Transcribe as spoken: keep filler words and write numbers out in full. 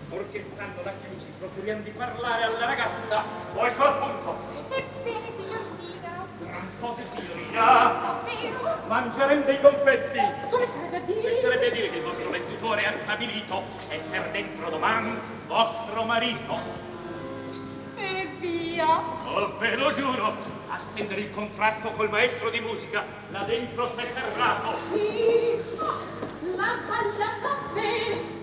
Orchestrando da chiusi, procuriamo di parlare alla ragazza. Vuoi solo appunto? Ebbene, signor Figaro. Gran cose, signorina. Davvero? Mangeremo dei confetti. Come sarebbe a dire? Che sarebbe a dire che il vostro venditore ha stabilito essere dentro domani vostro marito. E via. Oh, ve lo giuro, a stendere il contratto col maestro di musica, là dentro s'è serrato. Sì, la ballata bene.